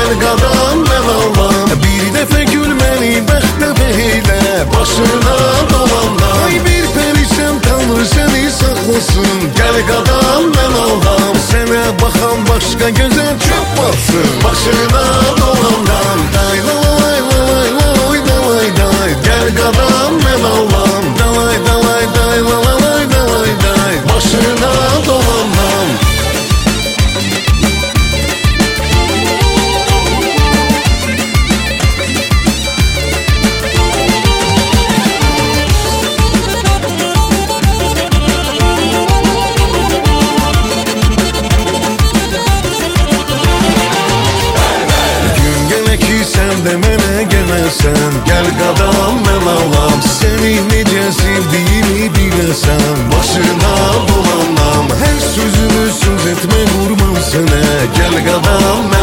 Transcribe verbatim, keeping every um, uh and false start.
gel qadam mən ağlam. Bir dəfə gülməni bəxtə beylə, başına dolanda. Ay bir perişan tanrı səni saxlasın, gel qadam mən ağlam. Sənə baxan başqa gözə çox baksın, başına dolandan. Day lay lay lay lay day, gel qadam mən ağlam. Dalay dalay day lay dalay day, başına dolandan. Sen gel qadam mən ağlam. Seni necə sevdiyimi biləsən, başına dolanam. Hər sözümü söz etmə qurban sənə, gel qadam mən